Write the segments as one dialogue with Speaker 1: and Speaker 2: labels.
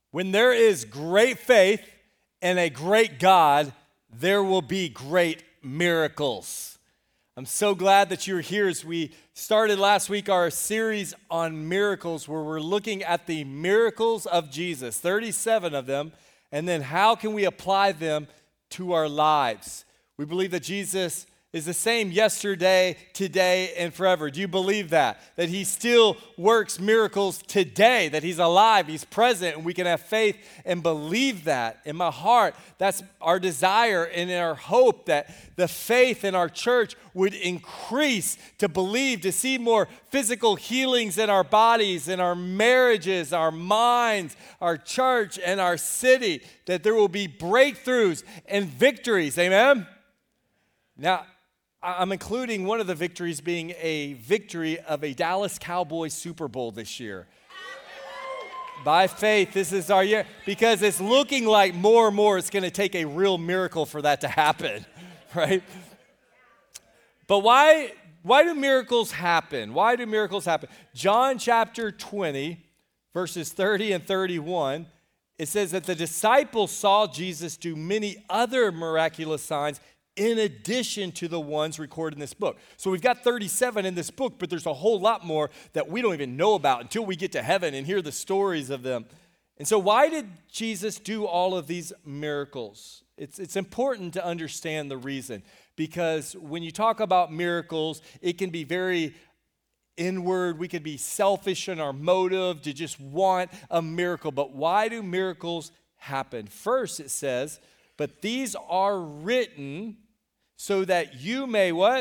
Speaker 1: When there is great faith and a great God, there will be great miracles. I'm so glad that you're here as we started last week our series on miracles where we're looking at the miracles of Jesus, 37 of them, and then how can we apply them to our lives. We believe that Jesus is the same yesterday, today, and forever. Do you believe that? That he still works miracles today, that he's alive, he's present, and we can have faith and believe that. In my heart, that's our desire and our hope that the faith in our church would increase to believe, to see more physical healings in our bodies, in our marriages, our minds, our church, and our city, that there will be breakthroughs and victories. Amen? Now, I'm including one of the victories being a victory of a Dallas Cowboys Super Bowl this year. By faith, this is our year, because it's looking like more and more it's going to take a real miracle for that to happen, right? But why do miracles happen? Why do miracles happen? John chapter 20, verses 30 and 31, it says that the disciples saw Jesus do many other miraculous signs in addition to the ones recorded in this book. So we've got 37 in this book, but there's a whole lot more that we don't even know about until we get to heaven and hear the stories of them. And so why did Jesus do all of these miracles? It's important to understand the reason, because when you talk about miracles, it can be very inward. We can be selfish in our motive to just want a miracle. But why do miracles happen? First, it says, but these are written so that you may what?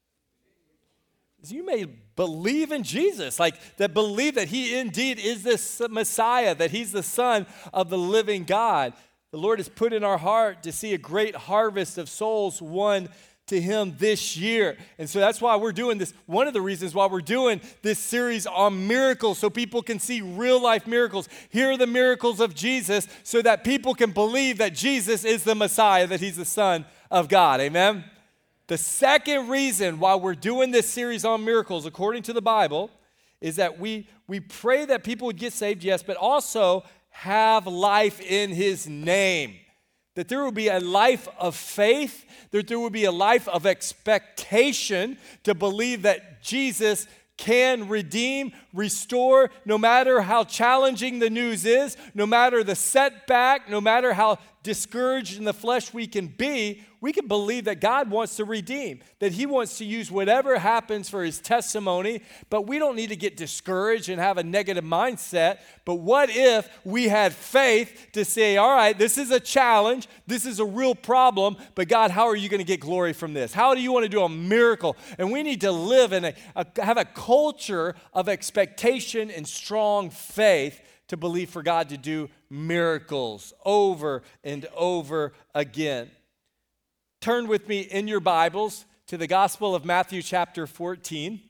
Speaker 1: You may believe in Jesus, like that believe that he indeed is the Messiah, that he's the Son of the living God. The Lord has put in our heart to see a great harvest of souls won to him this year. And so that's why we're doing this. One of the reasons why we're doing this series on miracles, so people can see real life miracles, hear the miracles of Jesus, so that people can believe that Jesus is the Messiah, that he's the Son of God. Amen? The second reason why we're doing this series on miracles, according to the Bible, is that we pray that people would get saved, yes, but also have life in his name. That there will be a life of faith, that there will be a life of expectation to believe that Jesus can redeem, restore, no matter how challenging the news is, no matter the setback, no matter how discouraged in the flesh we can be, we can believe that God wants to redeem, that he wants to use whatever happens for his testimony, but we don't need to get discouraged and have a negative mindset. But what if we had faith to say, all right, this is a challenge, this is a real problem, but God, how are you going to get glory from this? How do you want to do a miracle? And we need to live in have a culture of expectation and strong faith to believe for God to do miracles over and over again. Turn with me in your Bibles to the Gospel of Matthew chapter 14.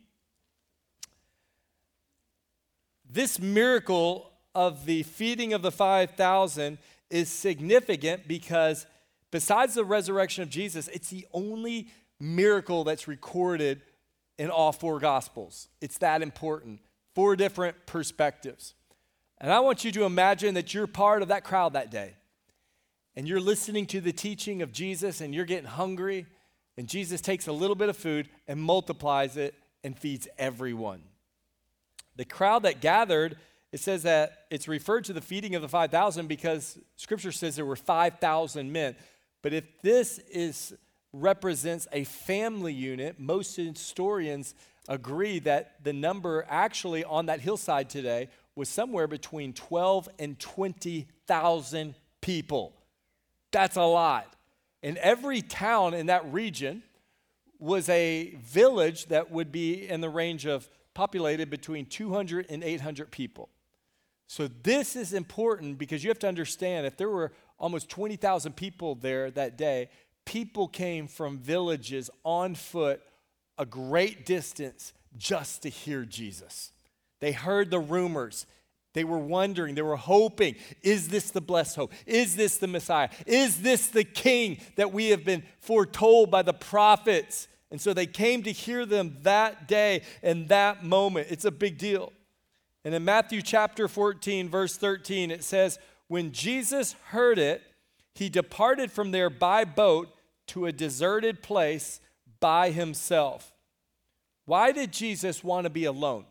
Speaker 1: This miracle of the feeding of the 5,000 is significant because besides the resurrection of Jesus, it's the only miracle that's recorded in all four Gospels. It's that important. 4 different perspectives. And I want you to imagine that you're part of that crowd that day. And you're listening to the teaching of Jesus and you're getting hungry. And Jesus takes a little bit of food and multiplies it and feeds everyone. The crowd that gathered, it says that it's referred to the feeding of the 5,000 because Scripture says there were 5,000 men. But if this represents a family unit, most historians agree that the number actually on that hillside today was somewhere between 12 and 20,000 people. That's a lot. And every town in that region was a village that would be in the range of populated between 200 and 800 people. So this is important because you have to understand if there were almost 20,000 people there that day, people came from villages on foot a great distance just to hear Jesus. They heard the rumors. They were wondering, they were hoping, is this the blessed hope? Is this the Messiah? Is this the king that we have been foretold by the prophets? And so they came to hear them that day and that moment. It's a big deal. And in Matthew chapter 14, verse 13, it says, When Jesus heard it, he departed from there by boat to a deserted place by himself. Why did Jesus want to be alone?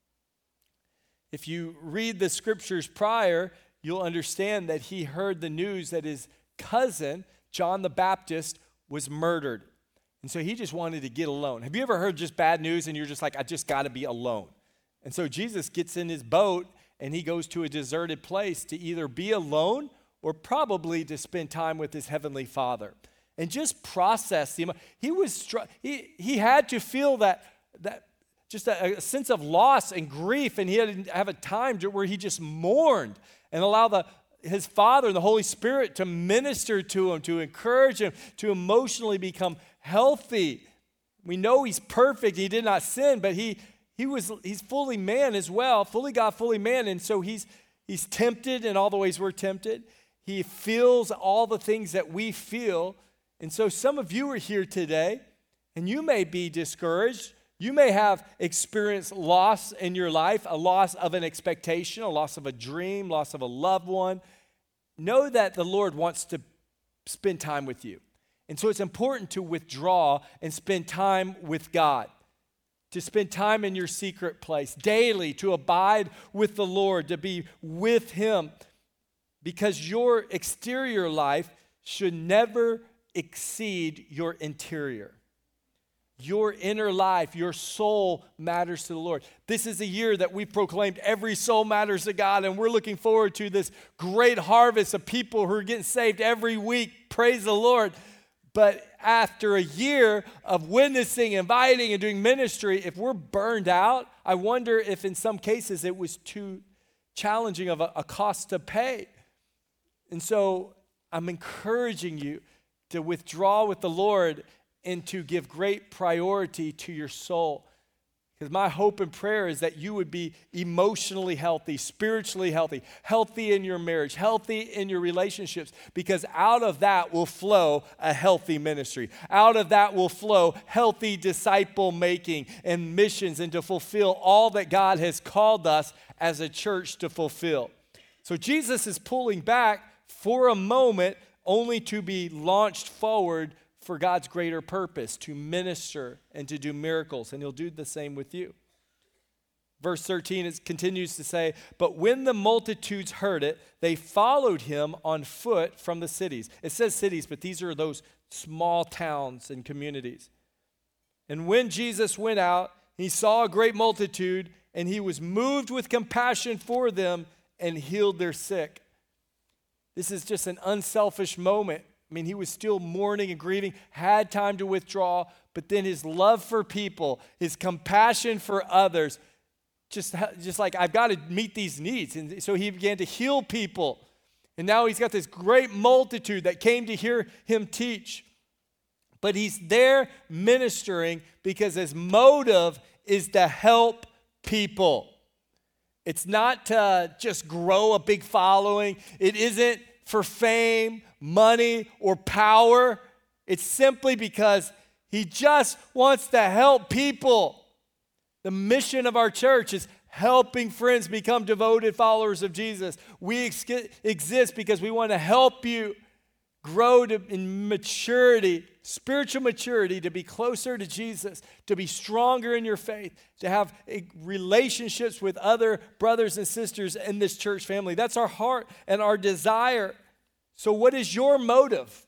Speaker 1: If you read the scriptures prior, you'll understand that he heard the news that his cousin, John the Baptist, was murdered. And so he just wanted to get alone. Have you ever heard just bad news and you're just like, I just got to be alone? And so Jesus gets in his boat and he goes to a deserted place to either be alone or probably to spend time with his heavenly Father. And just process the he had to feel that just a sense of loss and grief, and he had to have a time where he just mourned and allow his Father and the Holy Spirit to minister to him, to encourage him, to emotionally become healthy. We know he's perfect, he did not sin, but he's fully man as well, fully God, fully man, and so he's tempted in all the ways we're tempted. He feels all the things that we feel. And so some of you are here today, and you may be discouraged. You may have experienced loss in your life, a loss of an expectation, a loss of a dream, loss of a loved one. Know that the Lord wants to spend time with you. And so it's important to withdraw and spend time with God, to spend time in your secret place daily, to abide with the Lord, to be with Him, because your exterior life should never exceed your interior. Your inner life, your soul matters to the Lord. This is a year that we've proclaimed every soul matters to God, and we're looking forward to this great harvest of people who are getting saved every week. Praise the Lord. But after a year of witnessing, inviting, and doing ministry, if we're burned out, I wonder if in some cases it was too challenging of a cost to pay. And so I'm encouraging you to withdraw with the Lord and to give great priority to your soul. Because my hope and prayer is that you would be emotionally healthy, spiritually healthy, healthy in your marriage, healthy in your relationships, because out of that will flow a healthy ministry. Out of that will flow healthy disciple making and missions, and to fulfill all that God has called us as a church to fulfill. So Jesus is pulling back for a moment only to be launched forward for God's greater purpose, to minister and to do miracles, and He'll do the same with you. Verse 13, it continues to say, but when the multitudes heard it, they followed Him on foot from the cities. It says cities, but these are those small towns and communities. And when Jesus went out, He saw a great multitude, and He was moved with compassion for them and healed their sick. This is just an unselfish moment. I mean, He was still mourning and grieving, had time to withdraw, but then His love for people, His compassion for others, just like, I've got to meet these needs. And so He began to heal people. And now He's got this great multitude that came to hear Him teach. But He's there ministering because His motive is to help people. It's not to just grow a big following. It isn't for fame, money, or power. It's simply because He just wants to help people. The mission of our church is helping friends become devoted followers of Jesus. We exist because we want to help you grow in maturity, spiritual maturity, to be closer to Jesus, to be stronger in your faith, to have relationships with other brothers and sisters in this church family. That's our heart and our desire. So what is your motive?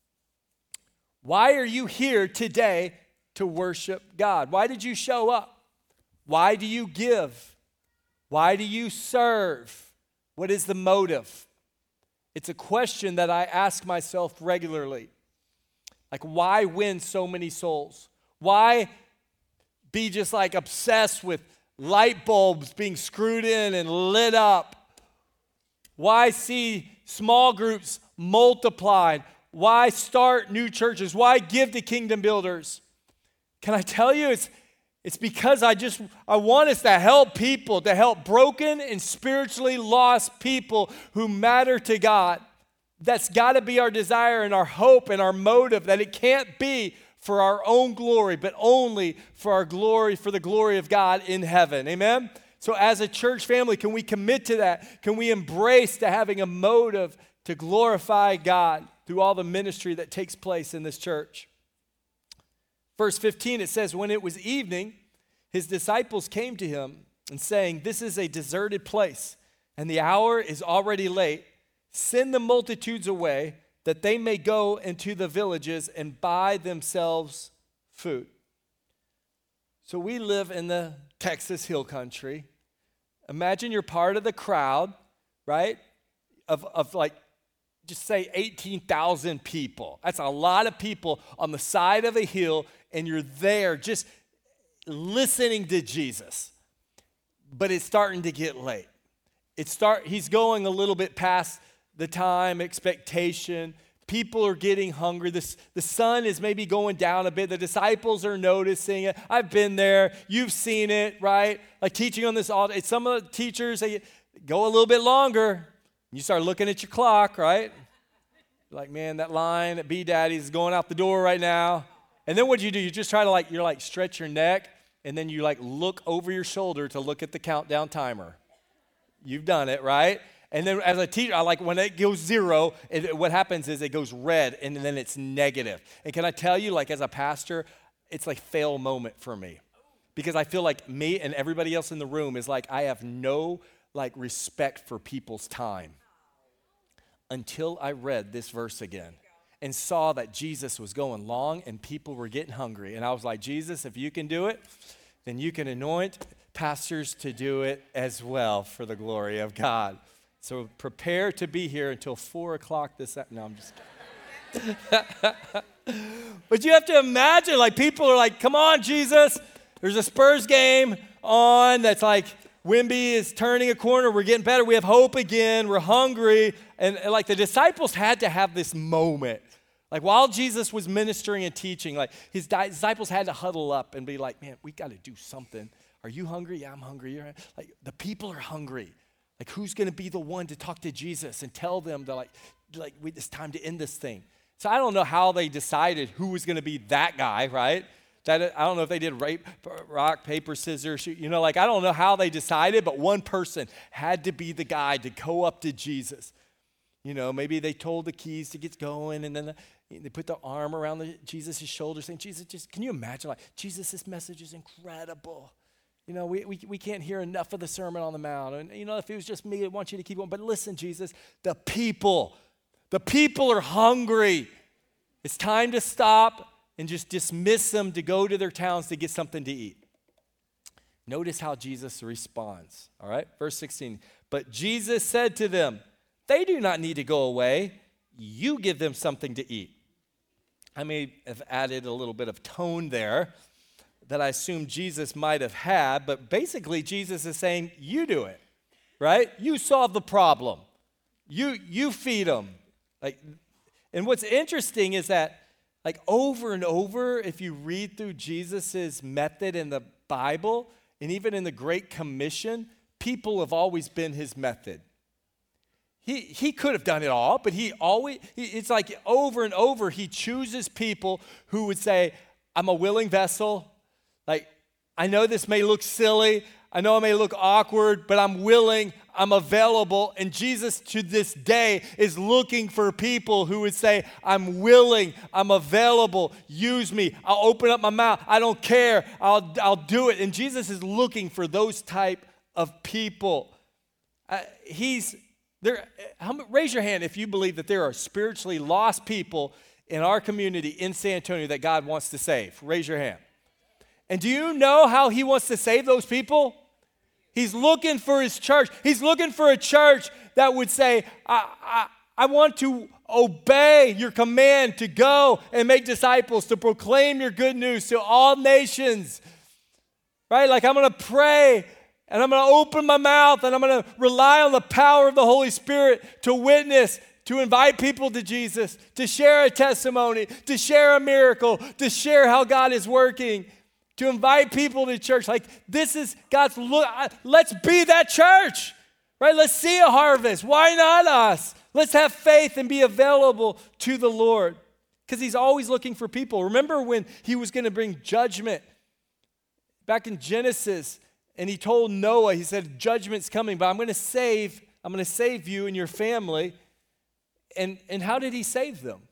Speaker 1: Why are you here today to worship God? Why did you show up? Why do you give? Why do you serve? What is the motive? It's a question that I ask myself regularly. Like, why win so many souls? Why be just like obsessed with light bulbs being screwed in and lit up? Why see small groups multiplied? Why start new churches? Why give to kingdom builders? Can I tell you, it's because I want us to help people, to help broken and spiritually lost people who matter to God. That's got to be our desire and our hope and our motive, that it can't be for our own glory, but only for our glory, for the glory of God in heaven. Amen? So as a church family, can we commit to that? Can we embrace to having a motive to glorify God through all the ministry that takes place in this church? Verse 15, it says, when it was evening, his disciples came to him and saying, this is a deserted place, and the hour is already late. Send the multitudes away that they may go into the villages and buy themselves food. So we live in the Texas Hill Country. Imagine you're part of the crowd, right? Of like, just say 18,000 people. That's a lot of people on the side of a hill, and you're there just listening to Jesus. But it's starting to get late. He's going a little bit past the time, expectation. People are getting hungry. The sun is maybe going down a bit. The disciples are noticing it. I've been there. You've seen it, right? Like teaching on this all day. Some of the teachers, they go a little bit longer. You start looking at your clock, right? Like, man, that line at B-Daddy's is going out the door right now. And then what do? You just try to you're stretch your neck, and then you look over your shoulder to look at the countdown timer. You've done it, right? And then as a teacher, when it goes 0, what happens is it goes red, and then it's negative. And can I tell you, as a pastor, it's fail moment for me. Because I feel like me and everybody else in the room is I have no respect for people's time. Until I read this verse again and saw that Jesus was going long and people were getting hungry. And I was like, Jesus, if you can do it, then you can anoint pastors to do it as well for the glory of God. So prepare to be here until 4 o'clock this afternoon. No, I'm just kidding. But you have to imagine, people are come on, Jesus. There's a Spurs game on that's Wimby is turning a corner. We're getting better. We have hope again. We're hungry. And the disciples had to have this moment. While Jesus was ministering and teaching, his disciples had to huddle up and be man, we got to do something. Are you hungry? Yeah, I'm hungry. The people are hungry. Who's going to be the one to talk to Jesus and tell them that it's time to end this thing? So I don't know how they decided who was going to be that guy, right? I don't know if they did rock, paper, scissors. I don't know how they decided, but one person had to be the guy to go up to Jesus. Maybe they told the keys to get going, and then they put the arm around Jesus' shoulder saying, Jesus, can you imagine, Jesus, this message is incredible. We can't hear enough of the Sermon on the Mount. And, if it was just me, I want you to keep going. But listen, Jesus, the people are hungry. It's time to stop and just dismiss them to go to their towns to get something to eat. Notice how Jesus responds, all right? Verse 16, but Jesus said to them, they do not need to go away. You give them something to eat. I may have added a little bit of tone there that I assume Jesus might have had, but basically Jesus is saying, you do it, right? You solve the problem. You feed them. And what's interesting is that over and over, if you read through Jesus's method in the Bible, and even in the Great Commission, people have always been his method. He could have done it all, but it's over and over, he chooses people who would say, I'm a willing vessel. I know this may look silly. I know it may look awkward, but I'm willing, I'm available. And Jesus to this day is looking for people who would say, I'm willing, I'm available, use me. I'll open up my mouth. I don't care. I'll do it. And Jesus is looking for those type of people. He's there. Raise your hand if you believe that there are spiritually lost people in our community in San Antonio that God wants to save. Raise your hand. And do you know how he wants to save those people? He's looking for his church. He's looking for a church that would say, I want to obey your command to go and make disciples, to proclaim your good news to all nations. Right? I'm going to pray, and I'm going to open my mouth, and I'm going to rely on the power of the Holy Spirit to witness, to invite people to Jesus, to share a testimony, to share a miracle, to share how God is working. To invite people to church. This is God's look. Let's be that church, right? Let's see a harvest. Why not us? Let's have faith and be available to the Lord, because he's always looking for people. Remember when he was going to bring judgment back in Genesis, And he told Noah, he said, judgment's coming, but I'm going to save you and your family. And how did he save them?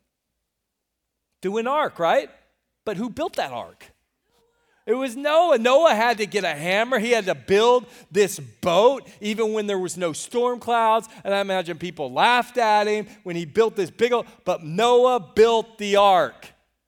Speaker 1: Through an ark, right? But who built that ark? It was Noah. Noah had to get a hammer. He had to build this boat, even when there was no storm clouds. And I imagine people laughed at him when he built this big old, but Noah built the ark.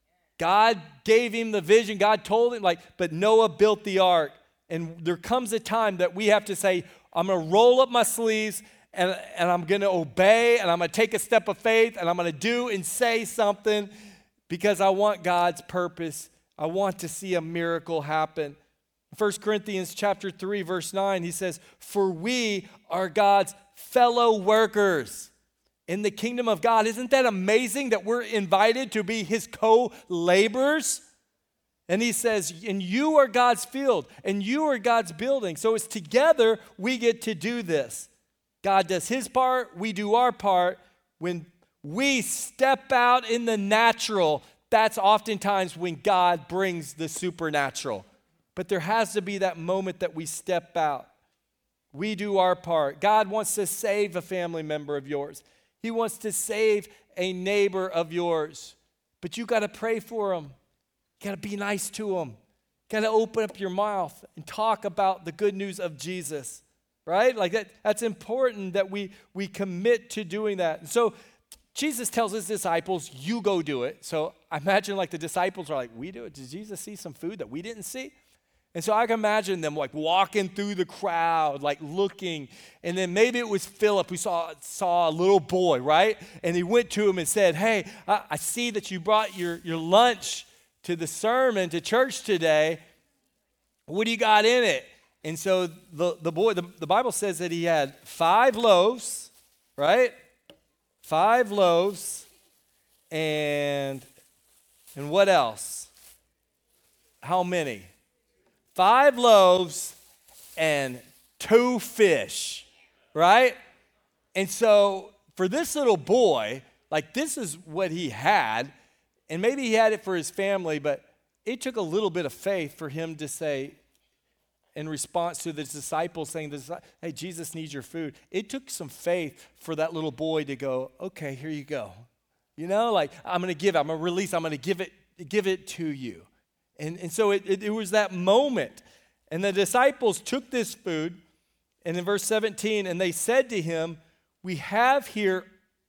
Speaker 1: God gave him the vision. God told him, but Noah built the ark. And there comes a time that we have to say, I'm going to roll up my sleeves and I'm going to obey and I'm going to take a step of faith and I'm going to do and say something because I want God's purpose. I want to see a miracle happen. 1 Corinthians chapter 3, verse 9, he says, for we are God's fellow workers in the kingdom of God. Isn't that amazing that we're invited to be his co-laborers? And he says, and you are God's field, and you are God's building. So it's together we get to do this. God does his part, we do our part. When we step out in the natural, that's oftentimes when God brings the supernatural. But there has to be that moment that we step out. We do our part. God wants to save a family member of yours. He wants to save a neighbor of yours. But you got to pray for them. You got to be nice to them. You got to open up your mouth and talk about the good news of Jesus, right? That's important that we commit to doing that. And so Jesus tells his disciples, you go do it. So I imagine the disciples are like, we do it. Did Jesus see some food that we didn't see? And so I can imagine them walking through the crowd, looking. And then maybe it was Philip who saw a little boy, right? And he went to him and said, hey, I see that you brought your lunch to the sermon, to church today. What do you got in it? And so the boy, the Bible says that he had 5 loaves, right? 5 loaves, and what else? How many? 5 loaves and 2 fish, right? And so for this little boy, this is what he had, and maybe he had it for his family, but it took a little bit of faith for him to say, in response to the disciples saying, hey, Jesus needs your food. It took some faith for that little boy to go, okay, here you go. I'm going to give it, I'm going to release, I'm going to give it to you. And so it was that moment. And the disciples took this food, and in verse 17, and they said to him, we have here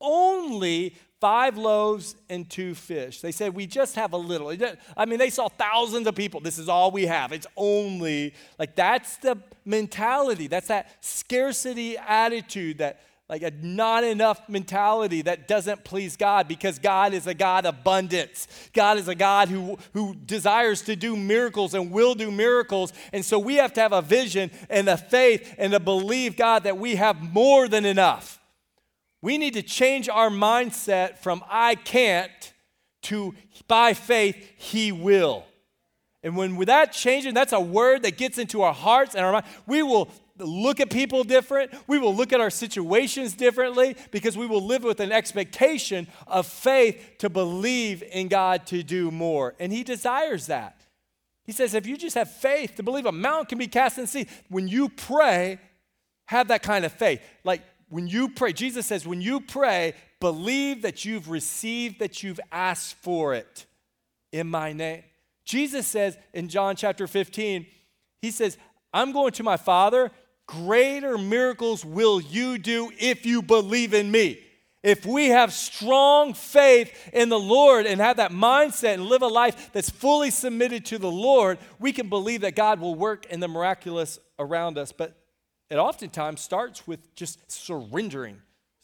Speaker 1: only 5 loaves and 2 fish. They said, we just have a little. They saw thousands of people. This is all we have. It's only, that's the mentality. That's that scarcity attitude, that a not enough mentality that doesn't please God, because God is a God of abundance. God is a God who desires to do miracles and will do miracles. And so we have to have a vision and a faith and to believe, God, that we have more than enough. We need to change our mindset from I can't to by faith, he will. And when with that changing, that's a word that gets into our hearts and our mind. We will look at people different. We will look at our situations differently because we will live with an expectation of faith to believe in God to do more. And he desires that. He says, if you just have faith to believe a mountain can be cast in the sea, when you pray, have that kind of faith. When you pray, Jesus says, when you pray, believe that you've received, that you've asked for it in my name. Jesus says in John chapter 15, he says, I'm going to my Father. Greater miracles will you do if you believe in me. If we have strong faith in the Lord and have that mindset and live a life that's fully submitted to the Lord, we can believe that God will work in the miraculous around us. But it oftentimes starts with just surrendering.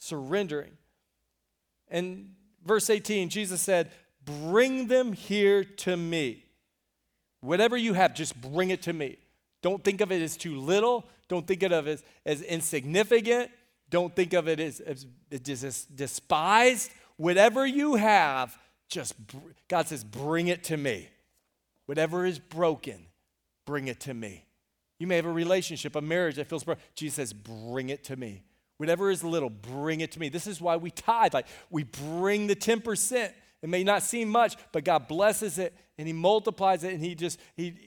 Speaker 1: And verse 18, Jesus said, bring them here to me. Whatever you have, just bring it to me. Don't think of it as too little. Don't think of it as insignificant. Don't think of it as despised. Whatever you have, God says, bring it to me. Whatever is broken, bring it to me. You may have a relationship, a marriage that feels broken. Jesus says, bring it to me. Whatever is little, bring it to me. This is why we tithe. We bring the 10%. It may not seem much, but God blesses it and he multiplies it, and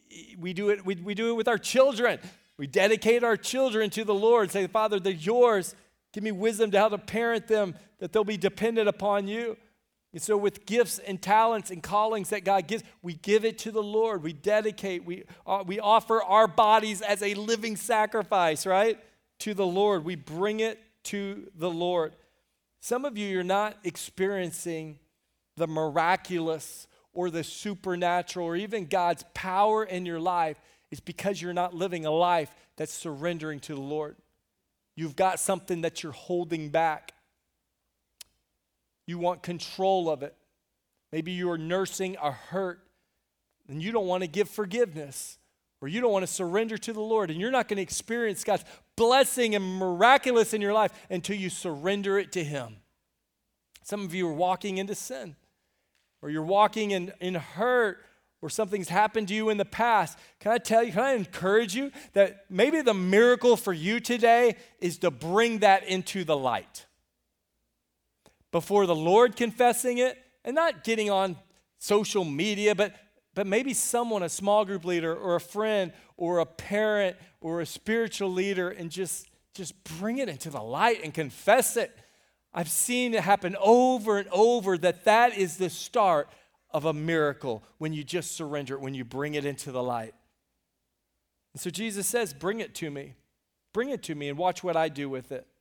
Speaker 1: we do it with our children. We dedicate our children to the Lord. Say, Father, they're yours. Give me wisdom to how to parent them, that they'll be dependent upon you. And so with gifts and talents and callings that God gives, we give it to the Lord. We dedicate. We offer our bodies as a living sacrifice, right, to the Lord. We bring it to the Lord. Some of you, you're not experiencing the miraculous or the supernatural or even God's power in your life. It's because you're not living a life that's surrendering to the Lord. You've got something that you're holding back. You want control of it. Maybe you're nursing a hurt and you don't want to give forgiveness, or you don't want to surrender to the Lord, and you're not going to experience God's blessing and miraculous in your life until you surrender it to Him. Some of you are walking into sin, or you're walking in hurt, or something's happened to you in the past. Can I encourage you that maybe the miracle for you today is to bring that into the light. Before the Lord, confessing it, and not getting on social media, but maybe someone, a small group leader or a friend or a parent or a spiritual leader, and just bring it into the light and confess it. I've seen it happen over and over that is the start of a miracle when you just surrender it, when you bring it into the light. And so Jesus says, bring it to me. Bring it to me and watch what I do with it.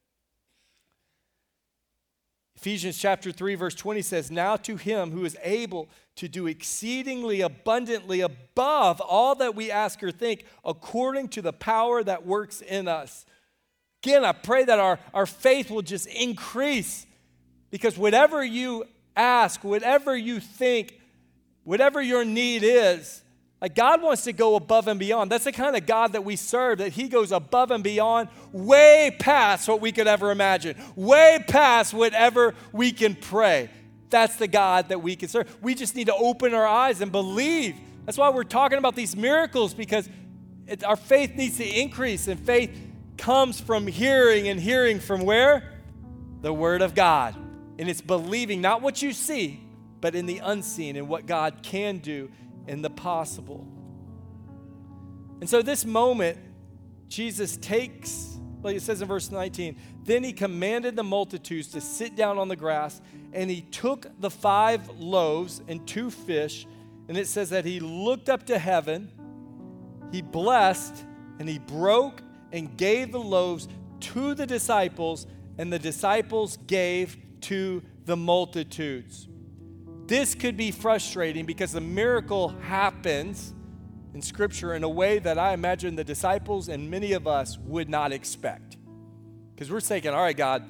Speaker 1: Ephesians chapter 3, verse 20 says, now to Him who is able to do exceedingly abundantly above all that we ask or think, according to the power that works in us. Again, I pray that our faith will just increase, because whatever you ask, whatever you think, whatever your need is, like God wants to go above and beyond. That's the kind of God that we serve, that He goes above and beyond, way past what we could ever imagine, way past whatever we can pray. That's the God that we can serve. We just need to open our eyes and believe. That's why we're talking about these miracles, because our faith needs to increase, and faith comes from hearing, and hearing from where? The Word of God. And it's believing not what you see, but in the unseen and what God can do in the possible. And so this moment, Jesus takes, like it says in verse 19, then He commanded the multitudes to sit down on the grass, and He took the 5 loaves and 2 fish, and it says that He looked up to heaven, He blessed, and He broke and gave the loaves to the disciples, and the disciples gave to the multitudes. This could be frustrating because the miracle happens in Scripture in a way that I imagine the disciples and many of us would not expect. Because we're thinking, all right, God,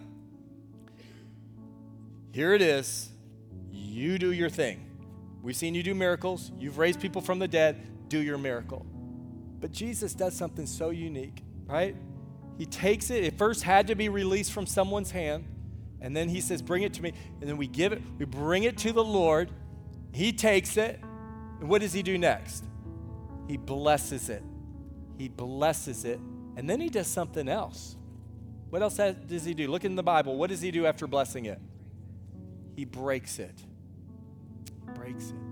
Speaker 1: here it is. You do your thing. We've seen you do miracles. You've raised people from the dead. Do your miracle. But Jesus does something so unique, right? He takes it. It first had to be released from someone's hand. And then He says, bring it to me. And then we give it, we bring it to the Lord. He takes it. And what does He do next? He blesses it. He blesses it. And then He does something else. What else does He do? Look in the Bible. What does He do after blessing it? He breaks it. Breaks it.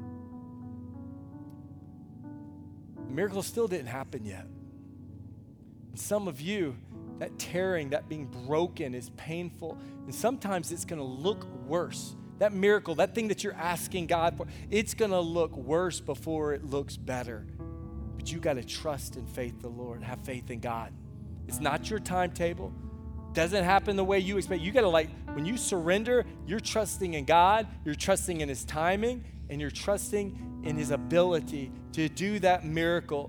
Speaker 1: The miracle still didn't happen yet. And some of you, that tearing, that being broken is painful. And sometimes it's going to look worse. That miracle, that thing that you're asking God for, it's going to look worse before it looks better. But you got to trust and faith the Lord. Have faith in God. It's not your timetable. Doesn't happen the way you expect. You got to when you surrender, you're trusting in God. You're trusting in His timing. And you're trusting in His ability to do that miracle.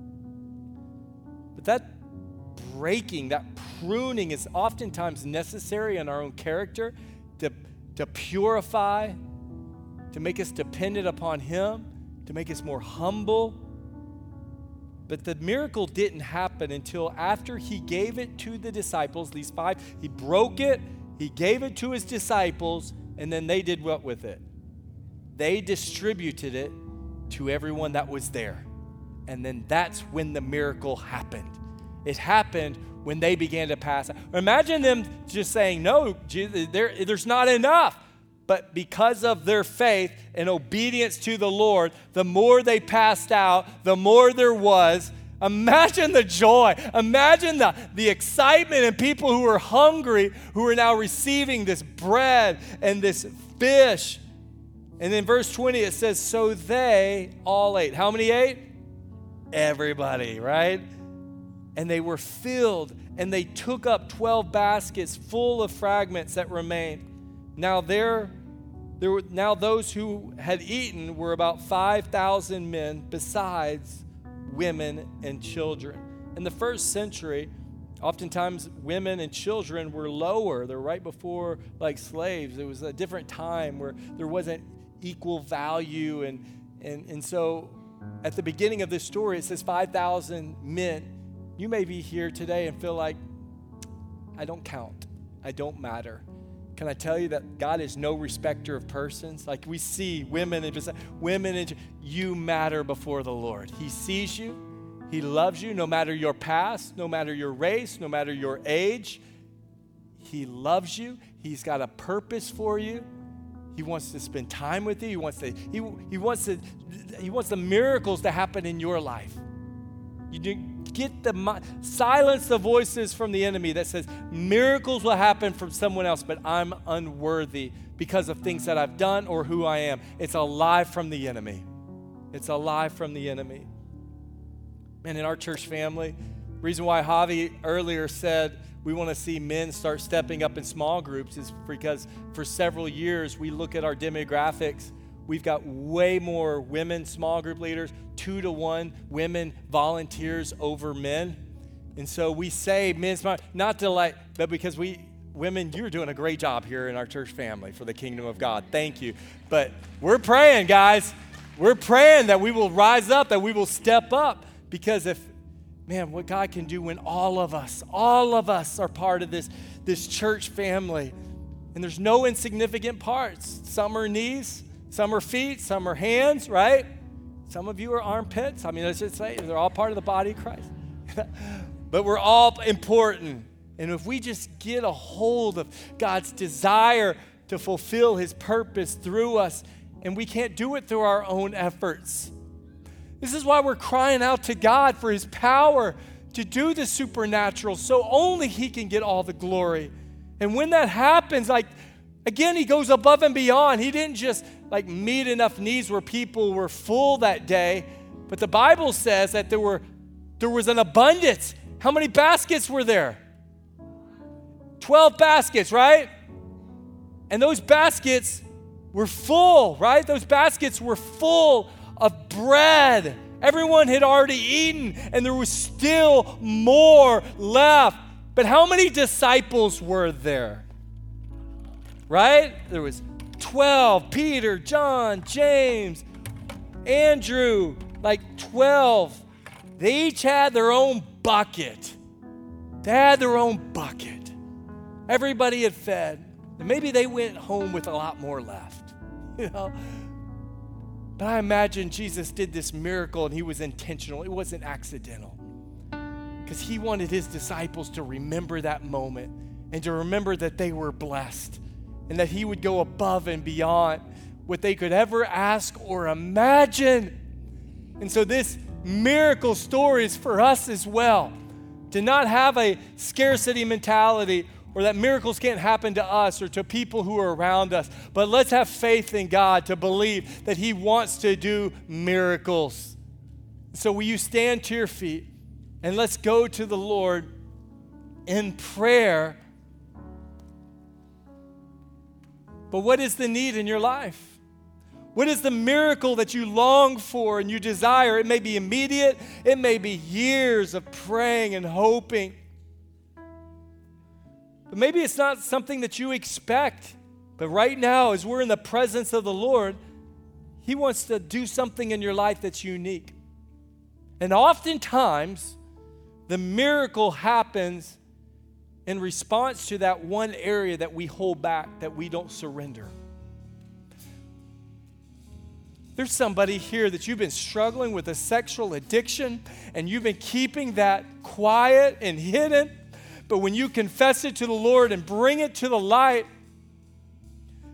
Speaker 1: But that breaking, that pruning is oftentimes necessary in our own character to purify, to make us dependent upon Him, to make us more humble. But the miracle didn't happen until after He gave it to the disciples, these 5. He broke it, He gave it to His disciples, and then they did what with it? They distributed it to everyone that was there. And then that's when the miracle happened. It happened when they began to pass out. Imagine them just saying, no, there's not enough. but because of their faith and obedience to the Lord, the more they passed out, the more there was. Imagine the joy. Imagine the excitement and people who are hungry, who are now receiving this bread and this fish. And then verse 20, it says, so they all ate. How many ate? Everybody, right? And they were filled, and they took up 12 baskets full of fragments that remained. Now those who had eaten were about 5,000 men, besides women and children. In the first century, oftentimes women and children were lower. They're right before like slaves. It was a different time where there wasn't equal value. And so at the beginning of this story, it says 5,000 men. You may be here today and feel like, I don't count. I don't matter. Can I tell you that God is no respecter of persons? Like we see women and you matter before the Lord. He sees you. He loves you no matter your past, no matter your race, no matter your age. He loves you. He's got a purpose for you. He wants to spend time with you. He wants the miracles to happen in your life. Silence the voices from the enemy that says miracles will happen from someone else, but I'm unworthy because of things that I've done or who I am. It's a lie from the enemy. It's a lie from the enemy. And in our church family, the reason why Javi earlier said we want to see men start stepping up in small groups is because for several years we look at our demographics. We've got way more women small group leaders, 2-to-1 women volunteers over men. And so we say men's small, not to like, but because women, you're doing a great job here in our church family for the kingdom of God. Thank you. But we're praying, guys. We're praying that we will rise up, that we will step up. Because what God can do when all of us are part of this church family. And there's no insignificant parts. Some are knees. Some are feet, some are hands, right? Some of you are armpits. Let's just say they're all part of the body of Christ. But we're all important. And if we just get a hold of God's desire to fulfill his purpose through us, and we can't do it through our own efforts. This is why we're crying out to God for his power to do the supernatural, so only he can get all the glory. And when that happens, again, he goes above and beyond. He didn't just meet enough needs where people were full that day, but the Bible says that there was an abundance. How many baskets were there? 12 baskets, right? And those baskets were full, right? Those baskets were full of bread. Everyone had already eaten, and there was still more left. But how many disciples were there? Right? There was 12, Peter, John, James, Andrew, 12. They each had their own bucket. Everybody had fed. And maybe they went home with a lot more left, But I imagine Jesus did this miracle and he was intentional. It wasn't accidental. Because he wanted his disciples to remember that moment and to remember that they were blessed and that he would go above and beyond what they could ever ask or imagine. And so this miracle story is for us as well, to not have a scarcity mentality or that miracles can't happen to us or to people who are around us, but let's have faith in God to believe that he wants to do miracles. So will you stand to your feet and let's go to the Lord in prayer. But what is the need in your life? What is the miracle that you long for and you desire? It may be immediate. It may be years of praying and hoping. But maybe it's not something that you expect. But right now, as we're in the presence of the Lord, he wants to do something in your life that's unique. And oftentimes, the miracle happens in response to that one area that we hold back, that we don't surrender. There's somebody here that you've been struggling with a sexual addiction and you've been keeping that quiet and hidden. But when you confess it to the Lord and bring it to the light,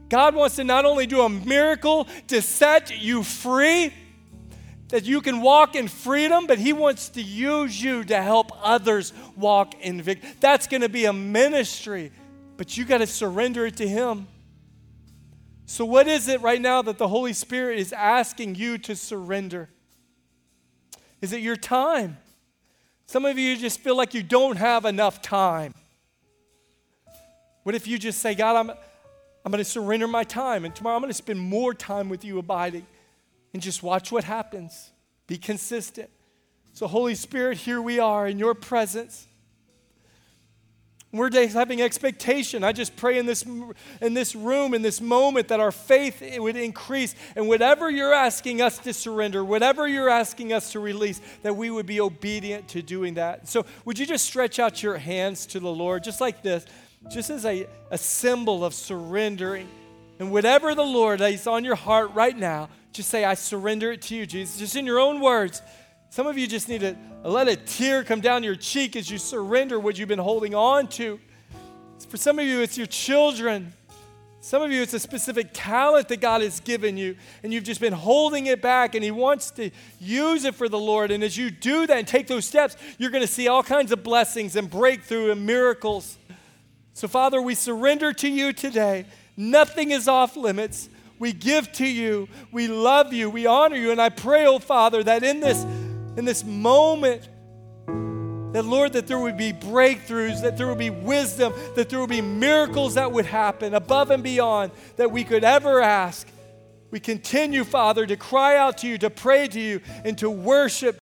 Speaker 1: God wants to not only do a miracle to set you free, that you can walk in freedom, but he wants to use you to help others walk in victory. That's going to be a ministry, but you got to surrender it to him. So what is it right now that the Holy Spirit is asking you to surrender? Is it your time? Some of you just feel like you don't have enough time. What if you just say, God, I'm going to surrender my time, and tomorrow I'm going to spend more time with you abiding, and just watch what happens. Be consistent. So Holy Spirit, here we are in your presence. We're having expectation. I just pray in this room, in this moment, that our faith would increase. And whatever you're asking us to surrender, whatever you're asking us to release, that we would be obedient to doing that. So would you just stretch out your hands to the Lord, just like this, just as a symbol of surrendering. And whatever the Lord lays on your heart right now, just say, I surrender it to you, Jesus. Just in your own words. Some of you just need to let a tear come down your cheek as you surrender what you've been holding on to. For some of you, it's your children. Some of you, it's a specific talent that God has given you, and you've just been holding it back, and he wants to use it for the Lord. And as you do that and take those steps, you're going to see all kinds of blessings and breakthrough and miracles. So, Father, we surrender to you today. Nothing is off limits. We give to you. We love you. We honor you. And I pray, oh Father, that in this moment, that Lord, that there would be breakthroughs, that there would be wisdom, that there would be miracles that would happen above and beyond that we could ever ask. We continue, Father, to cry out to you, to pray to you, and to worship